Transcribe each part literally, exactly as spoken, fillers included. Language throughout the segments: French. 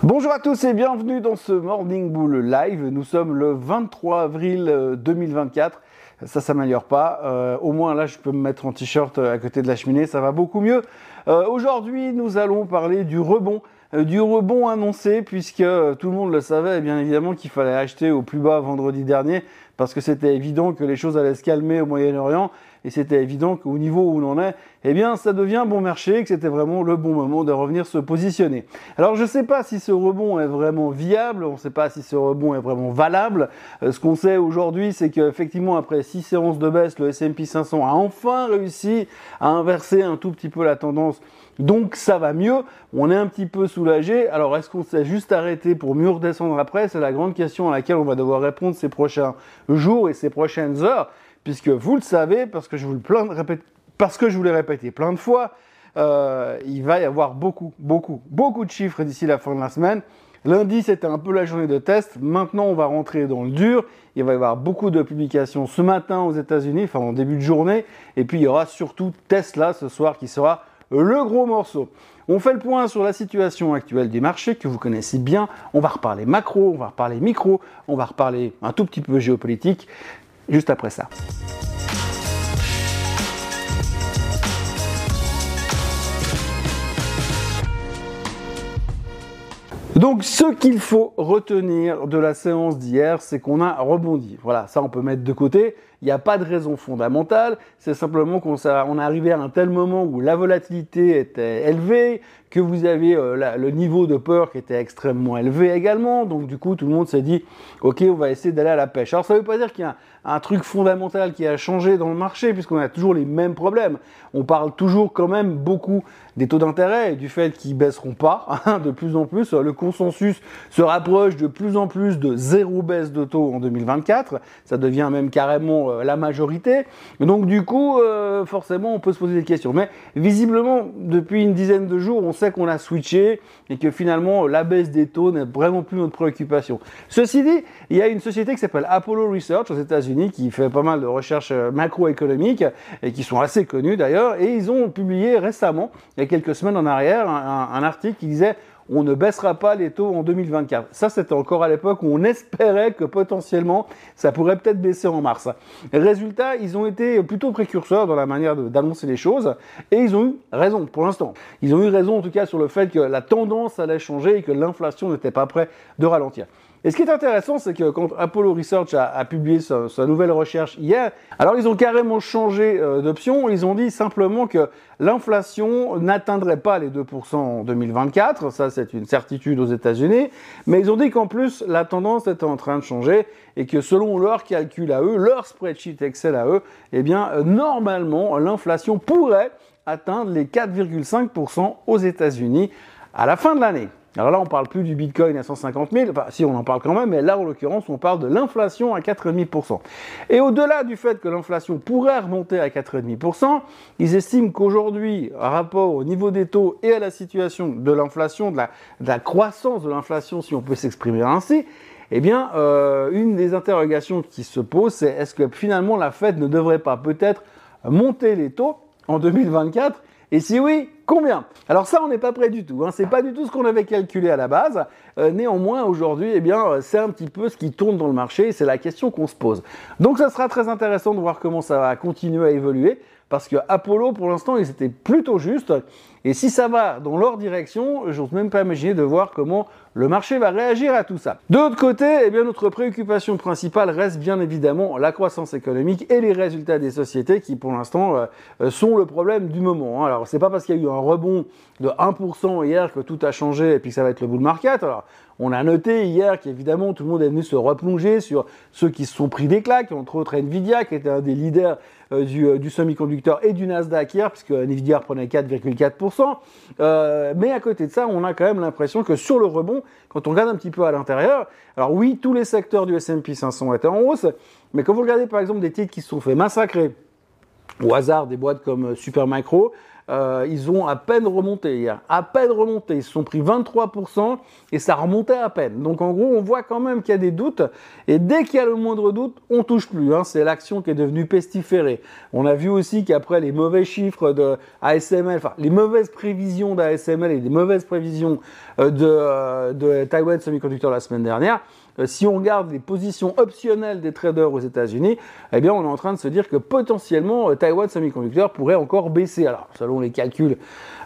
Bonjour à tous et bienvenue dans ce Morning Bull Live. Nous sommes le vingt-trois avril deux mille vingt-quatre. Ça s'améliore pas. Euh, au moins là, je peux me mettre en t-shirt à côté de la cheminée, ça va beaucoup mieux. Euh, aujourd'hui, nous allons parler du rebond. Euh, du rebond annoncé, puisque euh, tout le monde le savait, bien évidemment qu'il fallait acheter au plus bas vendredi dernier, parce que c'était évident que les choses allaient se calmer au Moyen-Orient, et c'était évident qu'au niveau où on en est, eh bien, ça devient bon marché, que c'était vraiment le bon moment de revenir se positionner. Alors, je ne sais pas si ce rebond est vraiment viable, on ne sait pas si ce rebond est vraiment valable. Euh, ce qu'on sait aujourd'hui, c'est qu'effectivement, après six séances de baisse, le S and P cinq cents a enfin réussi à inverser un tout petit peu la tendance. Donc, ça va mieux. On est un petit peu soulagé. Alors, est-ce qu'on s'est juste arrêté pour mieux redescendre après? C'est la grande question à laquelle on va devoir répondre ces prochains jours et ces prochaines heures. Puisque vous le savez, parce que je vous le plein de répét... parce que je vous l'ai répété plein de fois, euh, il va y avoir beaucoup, beaucoup, beaucoup de chiffres d'ici la fin de la semaine. Lundi, c'était un peu la journée de test. Maintenant, on va rentrer dans le dur. Il va y avoir beaucoup de publications ce matin aux États-Unis, enfin en début de journée. Et puis, il y aura surtout Tesla ce soir qui sera le gros morceau. On fait le point sur la situation actuelle du marché que vous connaissez bien. On va reparler macro, on va reparler micro, on va reparler un tout petit peu géopolitique. Juste après ça. Donc, ce qu'il faut retenir de la séance d'hier, c'est qu'on a rebondi. Voilà, ça on peut mettre de côté. Il n'y a pas de raison fondamentale. C'est simplement qu'on on est arrivé à un tel moment où la volatilité était élevée, que vous avez euh, la, le niveau de peur qui était extrêmement élevé également. Donc, du coup, tout le monde s'est dit, OK, on va essayer d'aller à la pêche. Alors, ça ne veut pas dire qu'il y a un, un truc fondamental qui a changé dans le marché, puisqu'on a toujours les mêmes problèmes. On parle toujours quand même beaucoup des taux d'intérêt et du fait qu'ils baisseront pas hein, de plus en plus. Le consensus se rapproche de plus en plus de zéro baisse de taux en deux mille vingt-quatre. Ça devient même carrément euh, la majorité. Donc du coup, euh, forcément, on peut se poser des questions. Mais visiblement, depuis une dizaine de jours, on sait qu'on a switché et que finalement, la baisse des taux n'est vraiment plus notre préoccupation. Ceci dit, il y a une société qui s'appelle Apollo Research aux États-Unis qui fait pas mal de recherches macroéconomiques et qui sont assez connues d'ailleurs. Et ils ont publié récemment, il y a quelques semaines en arrière, un, un, un article qui disait on ne baissera pas les taux en deux mille vingt-quatre. Ça, c'était encore à l'époque où on espérait que potentiellement, ça pourrait peut-être baisser en mars. Résultat, ils ont été plutôt précurseurs dans la manière de, d'annoncer les choses et ils ont eu raison pour l'instant. Ils ont eu raison en tout cas sur le fait que la tendance allait changer et que l'inflation n'était pas prête de ralentir. Et ce qui est intéressant, c'est que quand Apollo Research a, a publié sa, sa nouvelle recherche hier, alors ils ont carrément changé euh, d'option. Ils ont dit simplement que l'inflation n'atteindrait pas les deux pour cent en deux mille vingt-quatre. Ça, c'est une certitude aux États-Unis. Mais ils ont dit qu'en plus, la tendance était en train de changer et que selon leur calcul à eux, leur spreadsheet Excel à eux, eh bien, euh, normalement, l'inflation pourrait atteindre les quatre virgule cinq pour cent aux États-Unis à la fin de l'année. Alors là, on ne parle plus du Bitcoin à cent cinquante mille, enfin si on en parle quand même, mais là en l'occurrence, on parle de l'inflation à quatre virgule cinq pour cent. Et au-delà du fait que l'inflation pourrait remonter à quatre virgule cinq pour cent, ils estiment qu'aujourd'hui, par rapport au niveau des taux et à la situation de l'inflation, de la, de la croissance de l'inflation, si on peut s'exprimer ainsi, eh bien, euh, une des interrogations qui se pose, c'est est-ce que finalement la Fed ne devrait pas peut-être monter les taux en deux mille vingt-quatre? Et si oui, combien? Alors ça, on n'est pas prêt du tout. Hein. C'est pas du tout ce qu'on avait calculé à la base. Euh, néanmoins, aujourd'hui, eh bien, c'est un petit peu ce qui tourne dans le marché. Et c'est la question qu'on se pose. Donc, ça sera très intéressant de voir comment ça va continuer à évoluer. Parce que Apollo, pour l'instant, ils étaient plutôt justes. Et si ça va dans leur direction, j'ose même pas imaginer de voir comment le marché va réagir à tout ça. De l'autre côté, eh bien, notre préoccupation principale reste bien évidemment la croissance économique et les résultats des sociétés qui, pour l'instant, euh, sont le problème du moment. Alors, c'est pas parce qu'il y a eu un rebond de un pour cent hier que tout a changé et puis que ça va être le bull market. Alors, on a noté hier qu'évidemment, tout le monde est venu se replonger sur ceux qui se sont pris des claques, entre autres Nvidia, qui était un des leaders euh, du, euh, du semi-conducteur et du Nasdaq hier, puisque Nvidia prenait quatre virgule quatre pour cent. Euh, mais à côté de ça, on a quand même l'impression que sur le rebond, quand on regarde un petit peu à l'intérieur, alors oui, tous les secteurs du S and P cinq cents étaient en hausse, mais quand vous regardez par exemple des titres qui se sont fait massacrer, au hasard des boîtes comme Supermicro, euh, ils ont à peine remonté hier, à peine remonté, ils se sont pris vingt-trois pour cent et ça remontait à peine. Donc en gros, on voit quand même qu'il y a des doutes et dès qu'il y a le moindre doute, on touche plus. Hein. C'est l'action qui est devenue pestiférée. On a vu aussi qu'après les mauvais chiffres de A S M L, enfin les mauvaises prévisions d'A S M L et les mauvaises prévisions de, euh, de Taiwan Semiconductor la semaine dernière, euh, si on regarde les positions optionnelles des traders aux États-Unis, eh bien on est en train de se dire que potentiellement euh, Taiwan Semiconductor pourrait encore baisser. Alors selon les calculs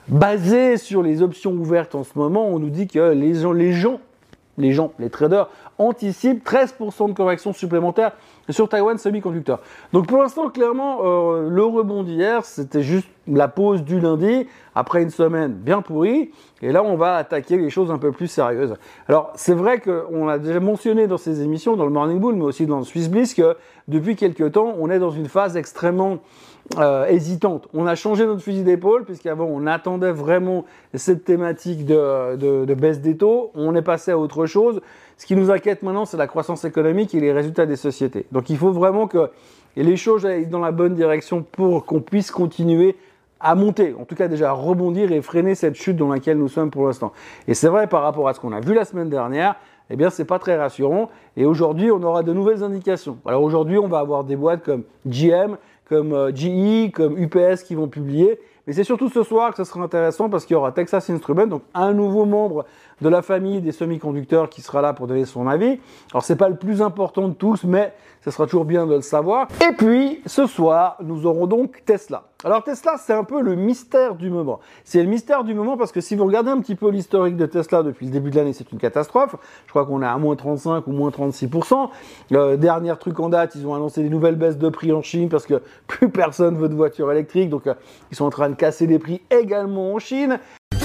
basés sur les options ouvertes en ce moment, on nous dit que les gens, les gens, les gens, les traders anticipent treize pour cent de correction supplémentaire sur Taiwan Semiconductor. Donc pour l'instant, clairement, euh, le rebond d'hier, c'était juste la pause du lundi, après une semaine bien pourrie, et là on va attaquer les choses un peu plus sérieuses. Alors c'est vrai qu'on l'a déjà mentionné dans ces émissions, dans le Morning Bull, mais aussi dans le Swiss Bliss, que depuis quelques temps, on est dans une phase extrêmement Euh, hésitante. On a changé notre fusil d'épaule puisqu'avant on attendait vraiment cette thématique de, de, de baisse des taux. On est passé à autre chose. Ce qui nous inquiète maintenant, c'est la croissance économique et les résultats des sociétés. Donc il faut vraiment que les choses aillent dans la bonne direction pour qu'on puisse continuer à monter, en tout cas déjà à rebondir et freiner cette chute dans laquelle nous sommes pour l'instant. Et c'est vrai par rapport à ce qu'on a vu la semaine dernière, eh bien c'est pas très rassurant. Et aujourd'hui, on aura de nouvelles indications. Alors aujourd'hui, on va avoir des boîtes comme G M, comme euh, G E, comme U P S qui vont publier. Mais c'est surtout ce soir que ce sera intéressant parce qu'il y aura Texas Instruments, donc un nouveau membre de la famille des semi-conducteurs qui sera là pour donner son avis. Alors c'est pas le plus important de tous, mais ce sera toujours bien de le savoir. Et puis ce soir, nous aurons donc Tesla. Alors Tesla, c'est un peu le mystère du moment. C'est le mystère du moment parce que si vous regardez un petit peu l'historique de Tesla depuis le début de l'année, c'est une catastrophe. Je crois qu'on est à moins trente-cinq ou moins trente-six pour cent. Euh, dernier truc en date, ils ont annoncé des nouvelles baisses de prix en Chine parce que plus personne veut de voitures électriques. Donc euh, ils sont en train de casser les prix également en Chine.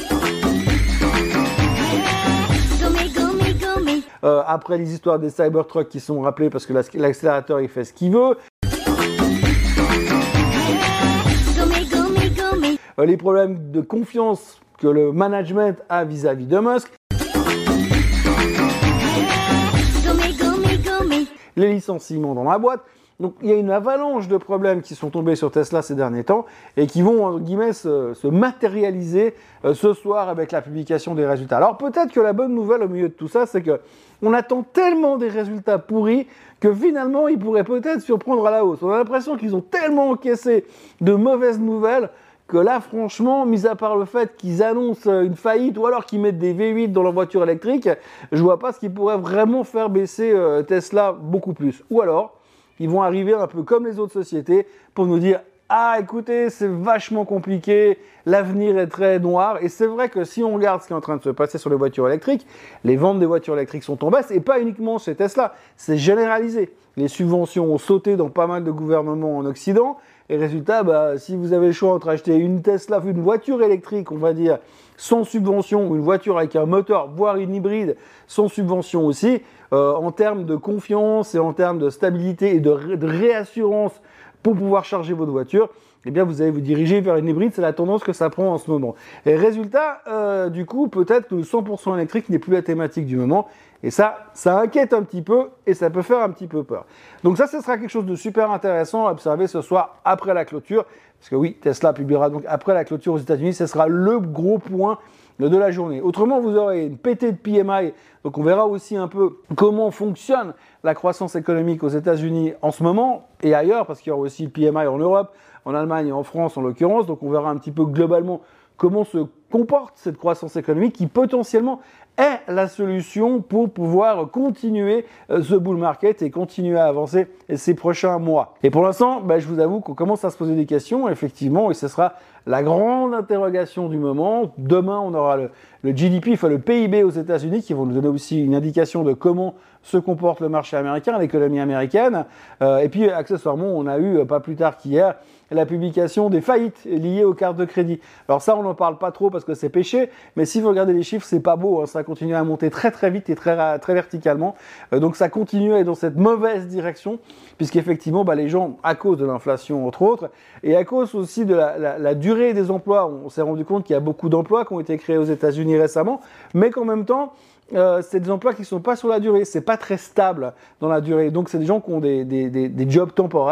Euh, après les histoires des Cybertrucks qui sont rappelées parce que l'accélérateur il fait ce qu'il veut. Euh, les problèmes de confiance que le management a vis-à-vis de Musk. Les licenciements dans la boîte. Donc il y a une avalanche de problèmes qui sont tombés sur Tesla ces derniers temps et qui vont, entre guillemets, se, se matérialiser euh, ce soir avec la publication des résultats. Alors peut-être que la bonne nouvelle au milieu de tout ça, c'est que on attend tellement des résultats pourris que finalement ils pourraient peut-être surprendre à la hausse. On a l'impression qu'ils ont tellement encaissé de mauvaises nouvelles que là, franchement, mis à part le fait qu'ils annoncent une faillite ou alors qu'ils mettent des V huit dans leur voiture électrique, je vois pas ce qui pourrait vraiment faire baisser euh, Tesla beaucoup plus. Ou alors, ils vont arriver un peu comme les autres sociétés pour nous dire « Ah, écoutez, c'est vachement compliqué, l'avenir est très noir. » Et c'est vrai que si on regarde ce qui est en train de se passer sur les voitures électriques, les ventes des voitures électriques sont en baisse, et pas uniquement chez Tesla, c'est généralisé. Les subventions ont sauté dans pas mal de gouvernements en Occident, et résultat, bah, si vous avez le choix entre acheter une Tesla, une voiture électrique, on va dire, sans subvention, ou une voiture avec un moteur, voire une hybride, sans subvention aussi, euh, en termes de confiance et en termes de stabilité et de, ré- de réassurance pour pouvoir charger votre voiture, eh bien vous allez vous diriger vers une hybride, c'est la tendance que ça prend en ce moment. Et résultat, euh, du coup, peut-être que le cent pour cent électrique n'est plus la thématique du moment, et ça, ça inquiète un petit peu, et ça peut faire un petit peu peur. Donc ça, ce sera quelque chose de super intéressant à observer ce soir après la clôture, parce que oui, Tesla publiera donc après la clôture aux États-Unis, ce sera le gros point de la journée. Autrement, vous aurez une pétée de P M I, donc on verra aussi un peu comment fonctionne la croissance économique aux États-Unis en ce moment et ailleurs, parce qu'il y aura aussi le P M I en Europe, en Allemagne et en France en l'occurrence, donc on verra un petit peu globalement comment se comporte cette croissance économique qui potentiellement est la solution pour pouvoir continuer ce bull market et continuer à avancer ces prochains mois. Et pour l'instant, bah, je vous avoue qu'on commence à se poser des questions, effectivement, et ce sera la grande interrogation du moment. Demain, on aura le, le G D P, enfin le P I B aux États-Unis, qui vont nous donner aussi une indication de comment se comporte le marché américain, l'économie américaine. Euh, et puis, accessoirement, on a eu, pas plus tard qu'hier, la publication des faillites liées aux cartes de crédit. Alors ça, on n'en parle pas trop parce que c'est péché, mais si vous regardez les chiffres, c'est pas beau, hein, ça continue à monter très très vite et très, très verticalement. Euh, donc ça continue à être dans cette mauvaise direction, puisqu'effectivement, bah, les gens, à cause de l'inflation entre autres, et à cause aussi de la, la, la durée des emplois, on s'est rendu compte qu'il y a beaucoup d'emplois qui ont été créés aux États-Unis récemment, mais qu'en même temps, Euh, c'est des emplois qui ne sont pas sur la durée, c'est pas très stable dans la durée. Donc c'est des gens qui ont des, des, des, des jobs temporaires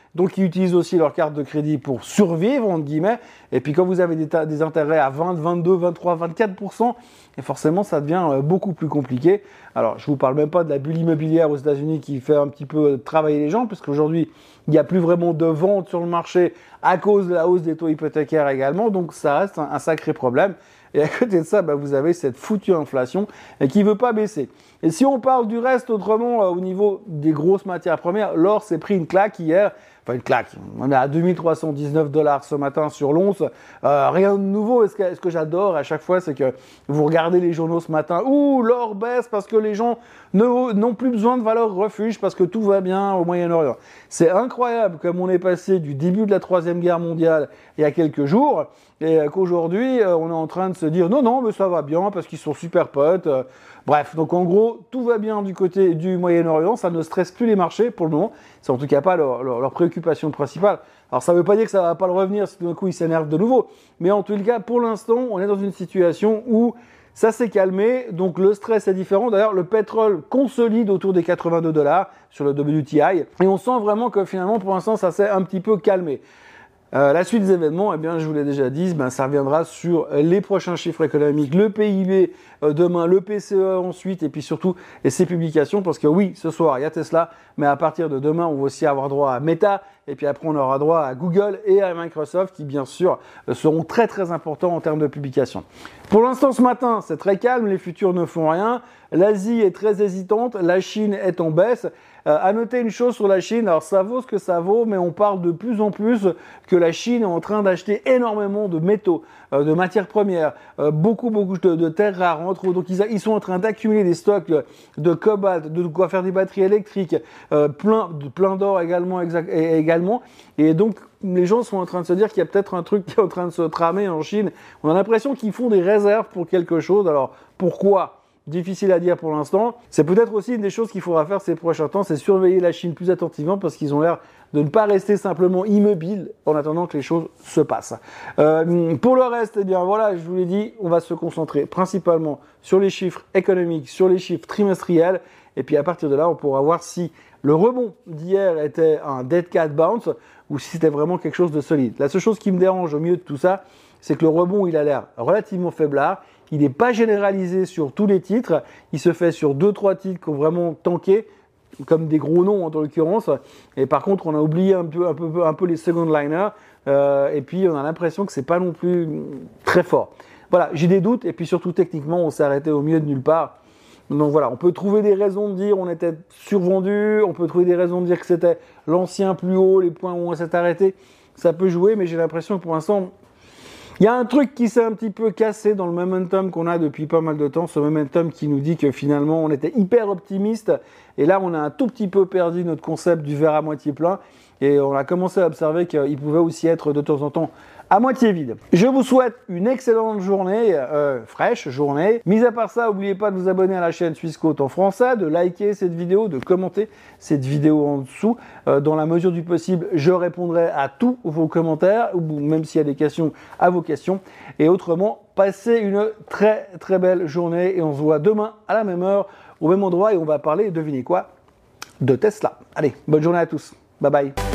donc ils utilisent aussi leur carte de crédit pour survivre, entre guillemets. Et puis quand vous avez des, des intérêts à vingt, vingt-deux, vingt-trois, vingt-quatre pour cent, et forcément ça devient euh, beaucoup plus compliqué. Alors je vous parle même pas de la bulle immobilière aux États-Unis qui fait un petit peu travailler les gens, puisqu'aujourd'hui il n'y a plus vraiment de vente sur le marché à cause de la hausse des taux hypothécaires également, donc ça reste un, un sacré problème. Et à côté de ça, bah, vous avez cette foutue inflation qui ne veut pas baisser. Et si on parle du reste autrement, euh, au niveau des grosses matières premières, l'or s'est pris une claque hier. Enfin, une claque. On est à deux mille trois cent dix-neuf dollars ce matin sur l'once. Euh, rien de nouveau. Et ce que, ce que j'adore à chaque fois, c'est que vous regardez les journaux ce matin. Ouh, l'or baisse parce que les gens ne, n'ont plus besoin de valeur refuge parce que tout va bien au Moyen-Orient. C'est incroyable comme on est passé du début de la Troisième Guerre mondiale il y a quelques jours et qu'aujourd'hui, euh, on est en train de se dire non, non, mais ça va bien parce qu'ils sont super potes. Euh, bref, donc en gros, tout va bien du côté du Moyen-Orient. Ça ne stresse plus les marchés pour le moment. C'est en tout cas pas leur, leur, leur préoccupation principale. Alors ça ne veut pas dire que ça va pas le revenir si tout d'un coup ils s'énervent de nouveau. Mais en tout cas, pour l'instant, on est dans une situation où ça s'est calmé. Donc le stress est différent. D'ailleurs, le pétrole consolide autour des quatre-vingt-deux dollars sur le W T I. Et on sent vraiment que finalement, pour l'instant, ça s'est un petit peu calmé. Euh, la suite des événements, eh bien, je vous l'ai déjà dit, ben, ça reviendra sur les prochains chiffres économiques, le P I B euh, demain, le P C E ensuite, et puis surtout et ses publications, parce que oui, ce soir, il y a Tesla, mais à partir de demain, on va aussi avoir droit à Meta, et puis après, on aura droit à Google et à Microsoft, qui bien sûr seront très très importants en termes de publication. Pour l'instant, ce matin, c'est très calme, les futurs ne font rien, l'Asie est très hésitante, la Chine est en baisse. Euh, à noter une chose sur la Chine, alors ça vaut ce que ça vaut, mais on parle de plus en plus que la Chine est en train d'acheter énormément de métaux, euh, de matières premières, euh, beaucoup beaucoup de, de terres rares entre autres. Donc ils, a, ils sont en train d'accumuler des stocks de, de cobalt, de quoi faire des batteries électriques, euh, plein, de, plein d'or également, exact, et, également. Et donc les gens sont en train de se dire qu'il y a peut-être un truc qui est en train de se tramer en Chine. On a l'impression qu'ils font des réserves pour quelque chose. Alors pourquoi ? Difficile à dire pour l'instant. C'est peut-être aussi une des choses qu'il faudra faire ces prochains temps, c'est surveiller la Chine plus attentivement parce qu'ils ont l'air de ne pas rester simplement immobiles en attendant que les choses se passent. Euh, pour le reste, eh bien voilà, je vous l'ai dit, on va se concentrer principalement sur les chiffres économiques, sur les chiffres trimestriels, et puis à partir de là, on pourra voir si le rebond d'hier était un dead cat bounce ou si c'était vraiment quelque chose de solide. La seule chose qui me dérange au milieu de tout ça, c'est que le rebond, il a l'air relativement faiblard. Il n'est pas généralisé sur tous les titres. Il se fait sur deux trois titres qui ont vraiment tanké, comme des gros noms en l'occurrence. Et par contre, on a oublié un peu, un peu, un peu les second liners. Euh, et puis, on a l'impression que c'est pas non plus très fort. Voilà, j'ai des doutes. Et puis surtout, techniquement, on s'est arrêté au milieu de nulle part. Donc voilà, on peut trouver des raisons de dire on était survendu. On peut trouver des raisons de dire que c'était l'ancien plus haut, les points où on s'est arrêté. Ça peut jouer, mais j'ai l'impression que pour l'instant, il y a un truc qui s'est un petit peu cassé dans le momentum qu'on a depuis pas mal de temps, ce momentum qui nous dit que finalement on était hyper optimiste et là on a un tout petit peu perdu notre concept du verre à moitié plein et on a commencé à observer qu'il pouvait aussi être de temps en temps à moitié vide. Je vous souhaite une excellente journée, euh, fraîche journée. Mis à part ça, n'oubliez pas de vous abonner à la chaîne Swissquote en français, de liker cette vidéo, de commenter cette vidéo en dessous. Euh, dans la mesure du possible, je répondrai à tous vos commentaires, ou même s'il y a des questions, à vos questions. Et autrement, passez une très très belle journée et on se voit demain à la même heure, au même endroit et on va parler, devinez quoi, de Tesla. Allez, bonne journée à tous. Bye bye.